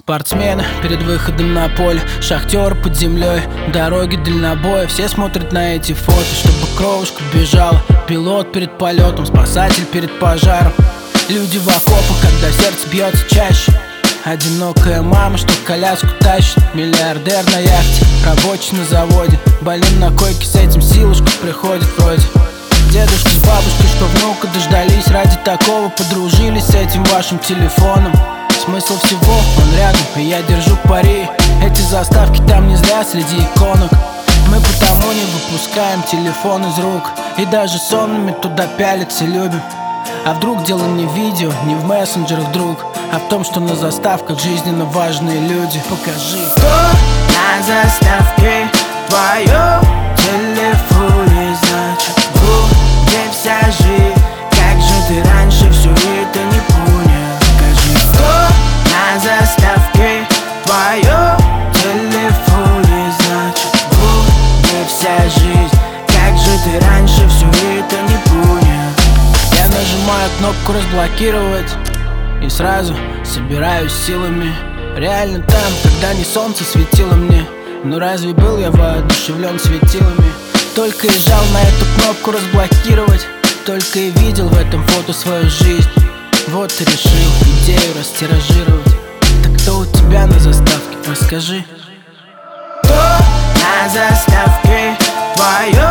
Спортсмены перед выходом на поле, шахтер под землей, дороги дальнобоя. Все смотрят на эти фото, чтобы кровушка бежала. Пилот перед полетом, спасатель перед пожаром. Люди в окопах, когда сердце бьется чаще. Одинокая мама, что коляску тащит. Миллиардер на яхте, рабочий на заводе. Больным на койке, с этим силушка приходит вроде. Дедушка с бабушкой, что внука дождались, ради такого подружились с этим вашим телефоном. Смысл всего, он рядом, и я держу пари. Эти заставки там не зря среди иконок. Мы потому не выпускаем телефон из рук, и даже сонными туда пялиться любим. А вдруг дело не в видео, не в мессенджерах, друг, а в том, что на заставках жизненно важные люди. Покажи, кто на заставке в твоем телефоне, значит, где вся жизнь. Как же ты раньше все это не понял? Скажи, кто на заставке в твоем телефоне, значит, где вся жизнь. Как же ты раньше все это не понял? Я нажимаю кнопку разблокировать и сразу собираюсь силами. Реально там, когда не солнце светило мне. Но разве был я воодушевлен светилами? Только и жал на эту кнопку разблокировать, только и видел в этом фото свою жизнь. Вот и решил идею растиражировать. Так кто у тебя на заставке, расскажи. Кто на заставке в твоем